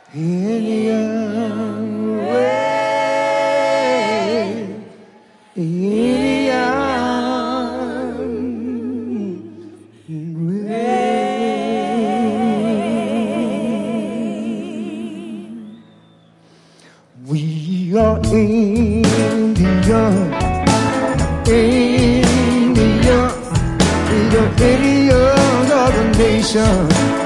Indian way, Indian way. We are Indian, Indian, we are Indian of the nation.